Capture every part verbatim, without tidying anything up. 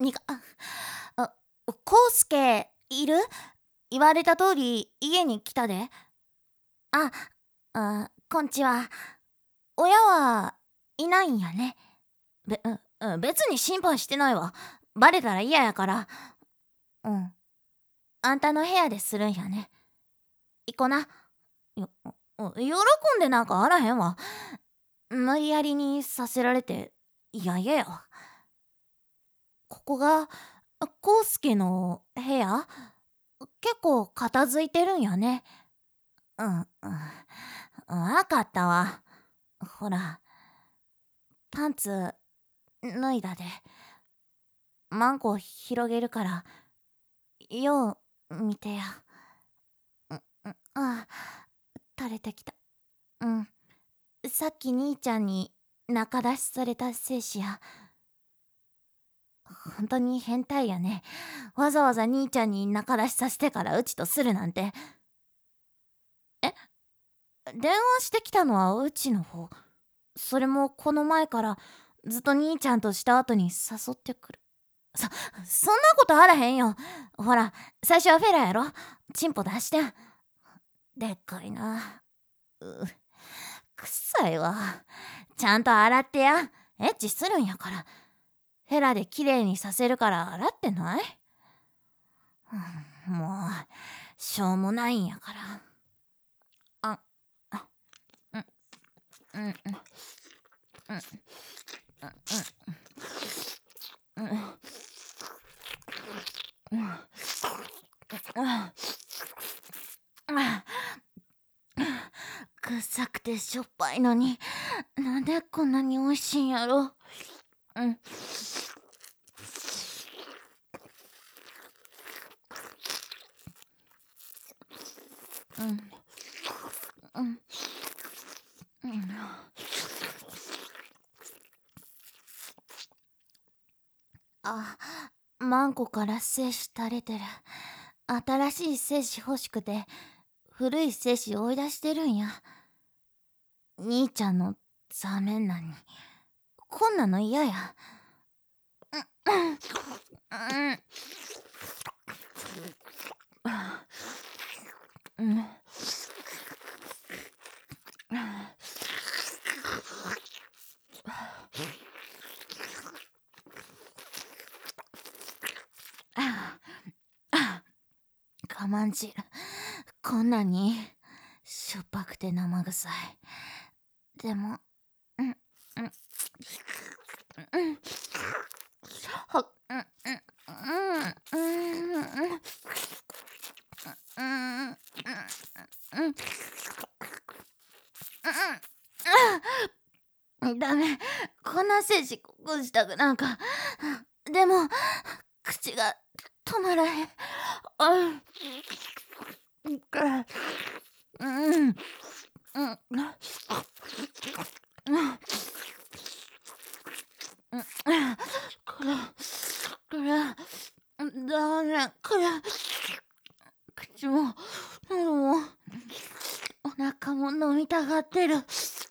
にか、あ、あ、こうすけ、いる？言われた通り、家に来たで。あ、あ、こんちは。親はいないんやね。べ、うん、別に心配してないわ。バレたら嫌やから。うん。あんたの部屋でするんやね。行こな。よ、喜んでなんかあらへんわ。無理やりにさせられて嫌々やわ。ここが、こうすけの部屋？結構片付いてるんやね。うん、うん。わかったわ。ほら、パンツ脱いだで。マンコ広げるから、よう見てや。うん、うん、ああ、垂れてきた。うん。さっき兄ちゃんに仲出しされた精子や。本当に変態やね。わざわざ兄ちゃんに仲出しさせてからうちとするなんて。え、電話してきたのはうちの方。それもこの前からずっと兄ちゃんとした後に誘ってくる。そ、そんなことあらへんよ。ほら、最初はフェラやろ。チンポ出してん。でっかいな。う、臭いわ。ちゃんと洗ってや。エッチするんやから。フェラできれいにさせるから洗ってない？もう、しょうもないんやから。あ、あ、うん、うん、うん、うん、うん、うん、うん、うん、臭くてしょっぱいのに、なんでこんなに美味しいんやろ。うん。うん。うん。うん。あ、マンコから精子垂れてる。新しい精子欲しくて、古い精子追い出してるんや。兄ちゃんのザメンなに。こんなの嫌や。うん。うん。うん。我慢汁。こんなにしょっぱくて生臭い。でも、うん、うん、うん、は、うん、うん、うん、うん、うん、うん、うん、うん、ダメ。こんな精子こぼしたくなんか。でも、口が止まらへん。あ、うん、うん、うん、うん、これ、これ、ダメ、これ、口も、喉も、お腹も飲みたがってる。うん、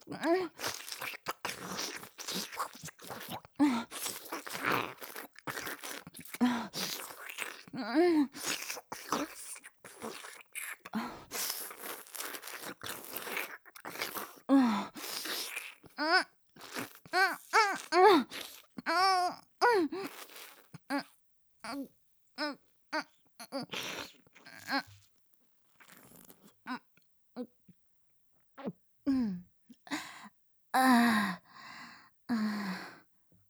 うん、うん、うん。ああ、あ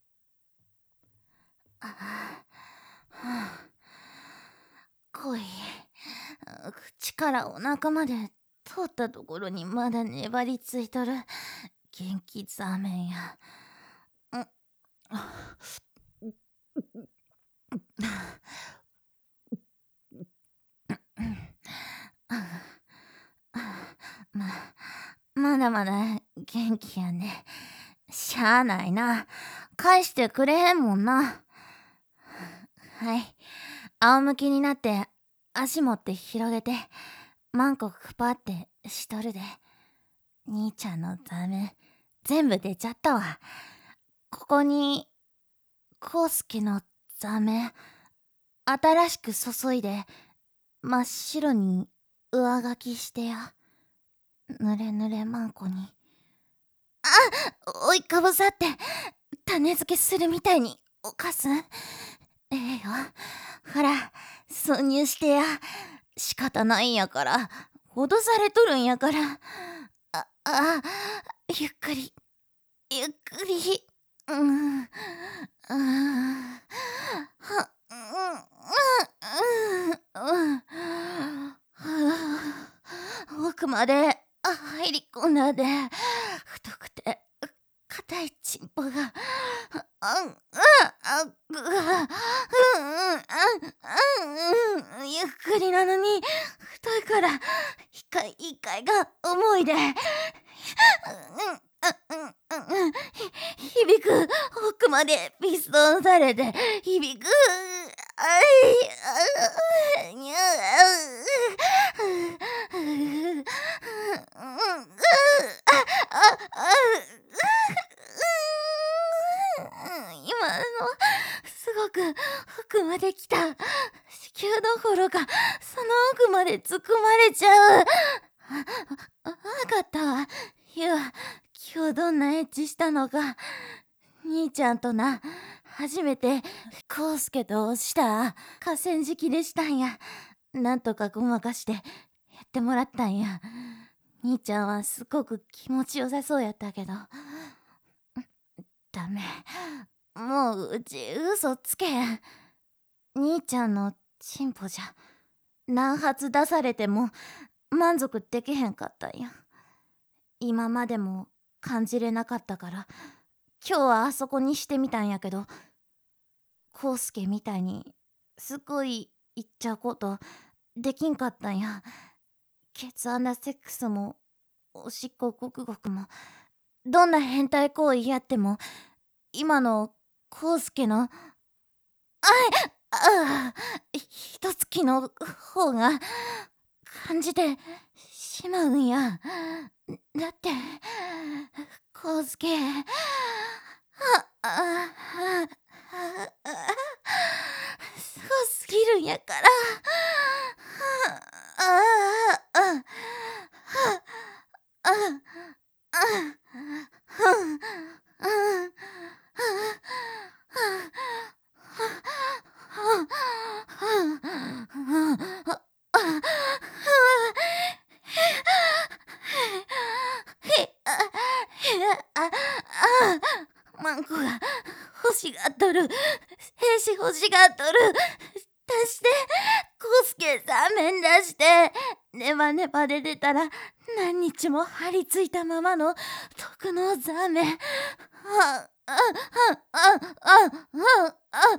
あ、あ、恋。口からお腹まで通ったところにまだ粘りついとる元気ザーメンや。うん、ま、まだまだ元気やね。しゃあないな。返してくれへんもんな。はい。仰向きになって足持って広げて、マンコクパってしとるで。兄ちゃんのザメ全部出ちゃったわ。ここに、コウスケのザメ新しく注いで真っ白に上書きしてや。ぬれぬれマンコに。あ追いかぶさって種付けするみたいに犯す。ええよ。ほら挿入してや。仕方ないんやから。脅されとるんやから。ああゆっくりゆっくり。うん。うん。はうんうんうん。奥まで入り込んだで太くて硬いチンポがあんああぐうんうんうんゆっくりなのに太いから一回一回が重いでうんうんうんうん響く奥までピストンされて響くあいあにゃ今のすごく奥まで来た。子宮どころかその奥まで突っ込まれちゃう。わかったわ。ゆう今日どんなエッチしたのか。兄ちゃんとな初めてコウスケとした河川敷でしたんや。なんとかごまかしてやってもらったんや。兄ちゃんはすごく気持ちよさそうやったけど。ダメ。もううち嘘つけへん。兄ちゃんのチンポじゃ何発出されても満足できへんかったんや。今までも感じれなかったから今日はあそこにしてみたんやけど、コウスケみたいにすっごい言っちゃうことできんかったんや。ケツ穴セックスもおしっこごくごくもどんな変態行為やっても今のコウスケのあいあひとつきの方が感じてしまうんや。だってコウスケああすごすぎるんやから。ああああマンコが欲しがっとる。兵士欲しがっとる。出してコウスケさん面出して。ネバネバで出たら何日も張り付いたままの毒のザメ。はあああああああ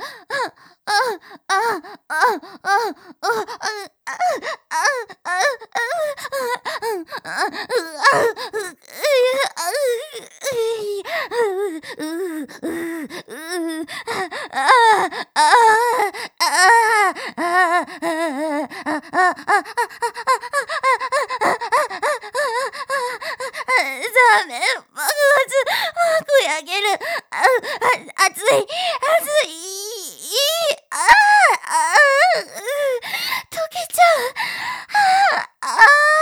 ザメ爆発幕焼ける。ああ熱い熱いああ溶けちゃう。ああ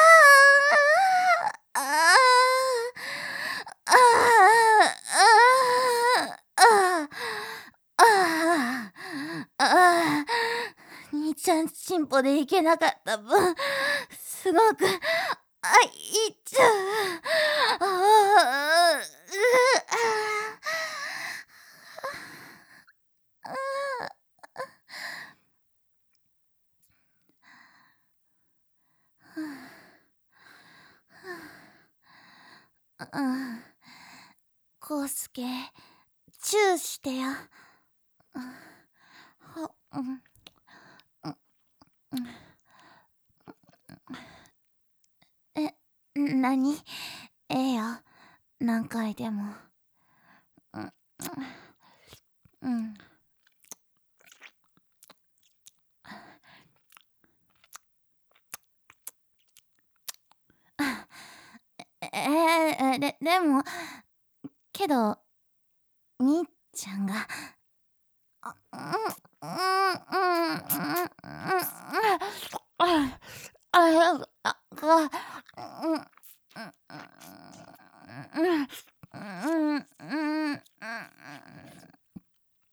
あああああ兄ちゃんチンポでいけなかった分すごくあいっちゃう。ああうんコウスケチューしてや。はうんえなにええよ何回でも。うんうんええででもけど兄ちゃんがあうん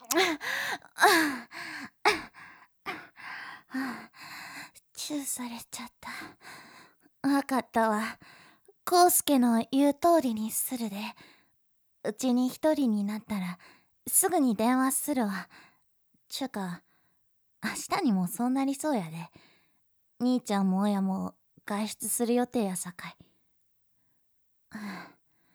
チューされちゃった。わかったわ。コウスケの言う通りにするで。うちに一人になったらすぐに電話するわ。ちゅうか明日にもそうなりそうやで。兄ちゃんも親も外出する予定やさかい。は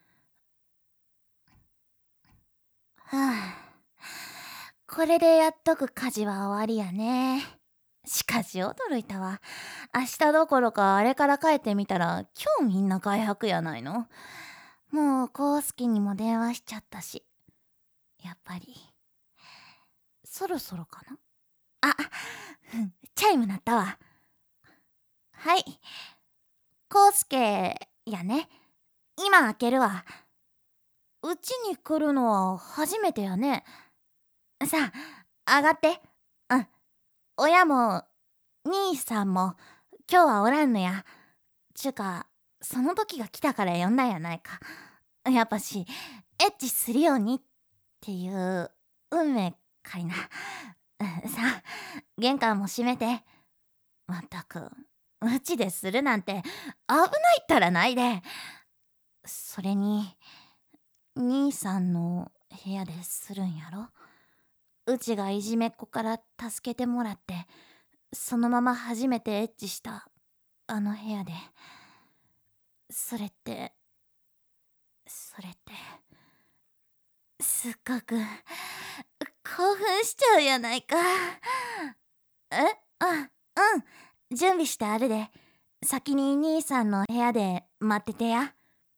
あ、はあ、これでやっとく家事は終わりやね。しかし驚いたわ。明日どころかあれから帰ってみたら今日みんな外泊やないの。もうコウスケにも電話しちゃったし。やっぱりそろそろかな。あ、チャイム鳴ったわ。はい、コウスケやね。今開けるわ。うちに来るのは初めてやね。さあ上がって。うん、親も兄さんも今日はおらんのや。ちゅうかその時が来たから呼んだんやないか。やっぱしエッチするようにっていう運命かいな。さあ玄関も閉めて。まったくうちでするなんて危ないったらないで。それに兄さんの部屋でするんやろ。うちがいじめっ子から助けてもらってそのまま初めてエッチしたあの部屋で。それってそれってすっごく興奮しちゃうやないか。え、あ、うん、準備してあるで。先に兄さんの部屋で待っててや。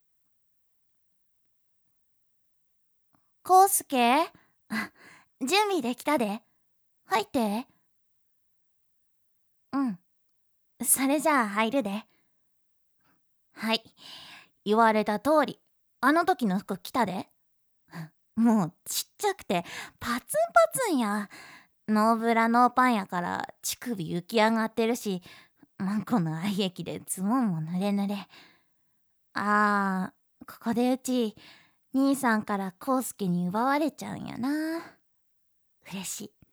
コウスケ、あ、準備できたで。入って。うん、それじゃあ入るで。はい、言われた通りあの時の服着たで。もうちっちゃくてパツンパツンや。ノーブラノーパンやから乳首浮き上がってるし、マンコの愛液でズボンも濡れ濡れ。あー、ここでうち兄さんからコウスケに奪われちゃうんやな。嬉しい。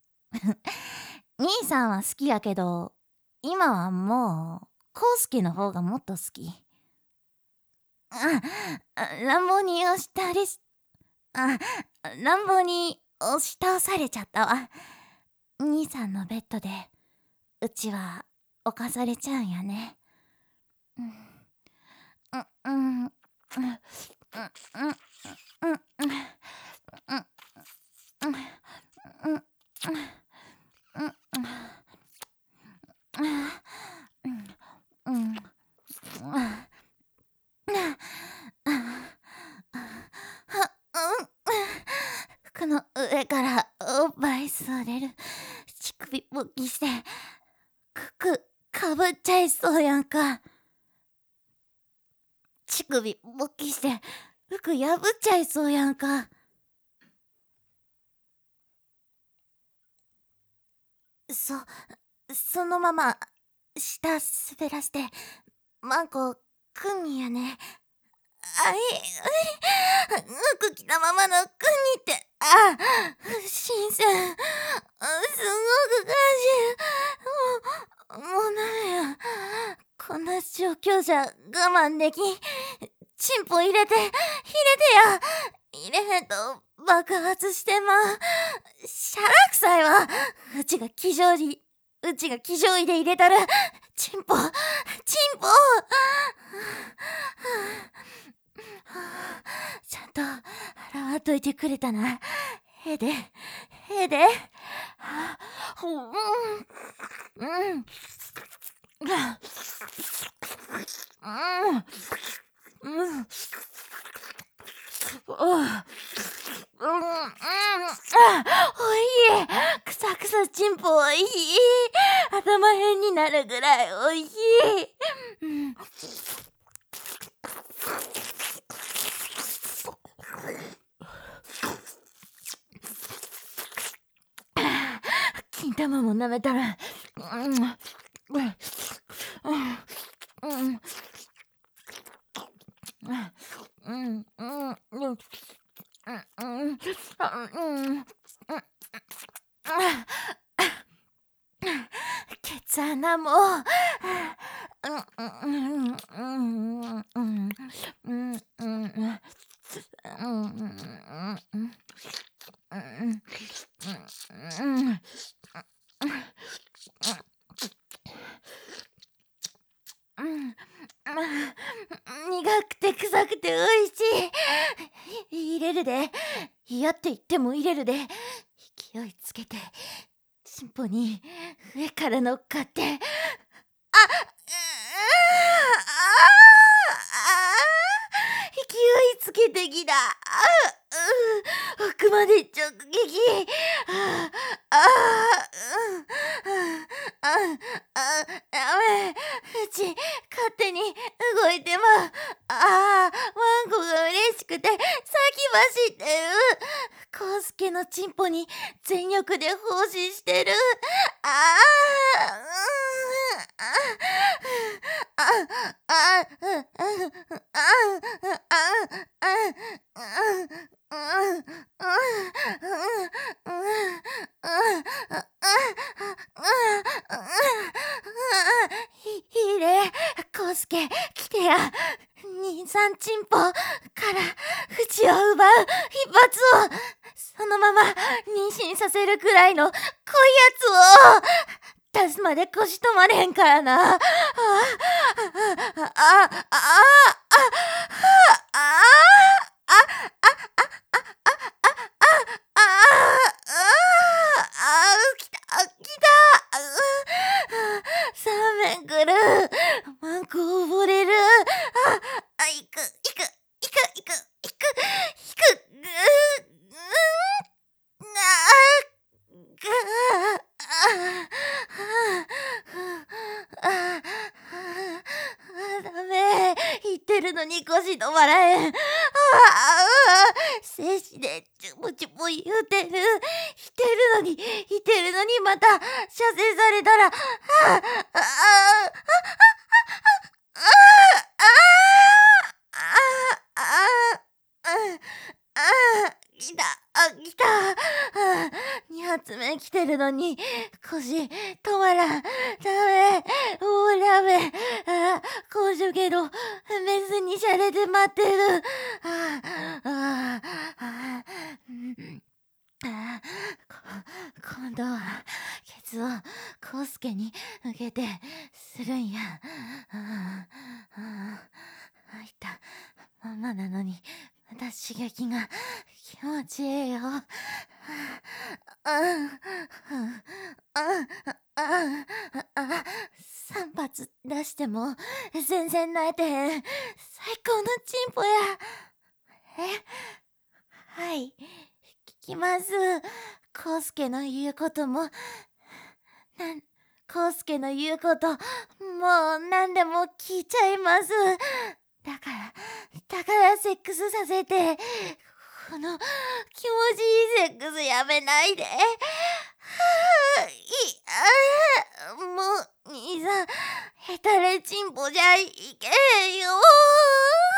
兄さんは好きやけど今はもうコウスケの方がもっと好き。あ、乱暴に押したりし、あ、乱暴に押し倒されちゃったわ。兄さんのベッドでうちは犯されちゃうんやね。うん、うん、うん、うん、うん、うん、うん、うん、うん、服の上からおっぱい吸われる。乳首勃起して服かぶっちゃいそうやんか。乳首勃起して服破っちゃいそうやんか。そそのまま下滑らしてマンコくんにやね。あい、服着たままのくんにって、あ、新鮮。すごく感じる。もう、もうダメや。こんな状況じゃ我慢できん。チンポ入れて、入れてや。入れへんと爆発してまう。シャラくさいわ。うちが気丈に、うちが気丈位で入れたる。チンポ、チンポ。ちゃんと洗わっといてくれたな。ええで、ええで。うん、うん、うん、うん、うん、おいしい。くさくさチンポおいしい。頭辺になるぐらいおいしい。うん、金玉も舐めたら、うん、うん、うん、うん、うん、うん、うん、うん、うん、 だなもう。うんうんうんうんうんうん苦くて臭くておいしい。入れるで。嫌って言っても入れるで。勢いつけてチンポに上から乗っかって、あっ、うー、あー、勢いつけてきた。あう、うん、奥まで直撃。ああ、うん、ああ、ダメ。うち勝手に動いてまう。ああ、ワンコが嬉しくて先走ってる。コウスケのチンポに全力で奉仕してる。ああ、うん、ああ、ああ、うん、うん、あひれ、コウスケ、来てや。兄さんチンポから淵を奪う一発を、そのまま妊娠させるくらいの濃いやつを出すまで腰止まれへんからな。ああ、ああ、ああ、ああ、来た、来た。サーメン来る。マンコ溺れる。あ、あ、行く、行く、行く、行く、行く、行く。ぐー、ぐー、ああ、ダメ。言ってるのに腰止まらへん。ああ、静止でチュポチュポ言うてる。言ってるのに、言ってるのにまた射精されたら、ああ、ああ、来た、あ、来た。に発目来てるのに腰止まらん。ダメ、もうダメ。あ、高所けどメスにしゃれて待ってる。ああ、あ、今度はケツをコウスケに向けてするんや。ああ、入ったままなのにまた刺激が気持ちええよ。三発出しても全然泣いてへん。最高のチンポや。え、はい、聞きます。コウスケの言うことも、なん、コウスケの言うこと、もう何でも聞いちゃいます。だから、だからセックスさせて、この気持ちいいセックスやめないで。はあ、いあ、もう兄さんヘタレチンポじゃいけへんよ。